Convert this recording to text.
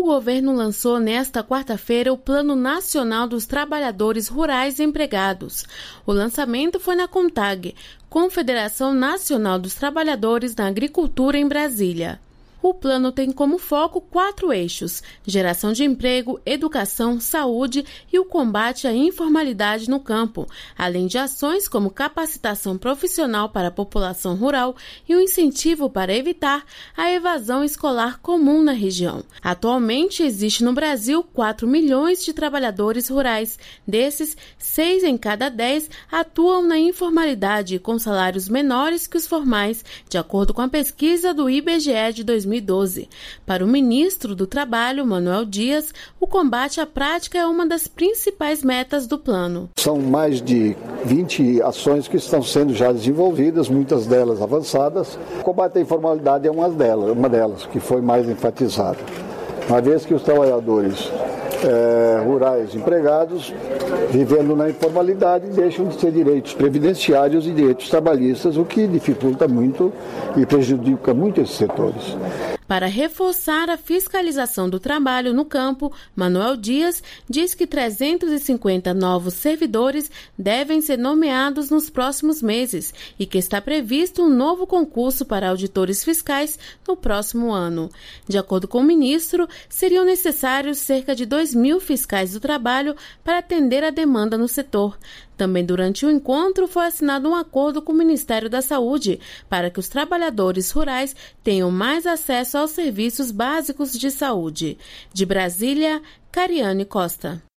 governo lançou nesta quarta-feira o Plano Nacional dos Trabalhadores Rurais Empregados. O lançamento foi na CONTAG, Confederação Nacional dos Trabalhadores na Agricultura em Brasília. O plano tem como foco 4 eixos: geração de emprego, educação, saúde e o combate à informalidade no campo, além de ações como capacitação profissional para a população rural e o incentivo para evitar a evasão escolar comum na região. Atualmente, existe no Brasil 4 milhões de trabalhadores rurais. Desses, 6 em cada 10 atuam na informalidade com salários menores que os formais, de acordo com a pesquisa do IBGE de 2012. Para o ministro do Trabalho, Manuel Dias, o combate à prática é uma das principais metas do plano. São mais de 20 ações que estão sendo já desenvolvidas, muitas delas avançadas. O combate à informalidade é uma delas, que foi mais enfatizada. Uma vez que os trabalhadores rurais empregados, vivendo na informalidade, deixam de ter direitos previdenciários e direitos trabalhistas, o que dificulta muito e prejudica muito esses setores. Para reforçar a fiscalização do trabalho no campo, Manuel Dias diz que 350 novos servidores devem ser nomeados nos próximos meses e que está previsto um novo concurso para auditores fiscais no próximo ano. De acordo com o ministro, seriam necessários cerca de 2.000 fiscais do trabalho para atender a demanda no setor. Também durante o encontro foi assinado um acordo com o Ministério da Saúde para que os trabalhadores rurais tenham mais acesso aos serviços básicos de saúde. De Brasília, Cariane Costa.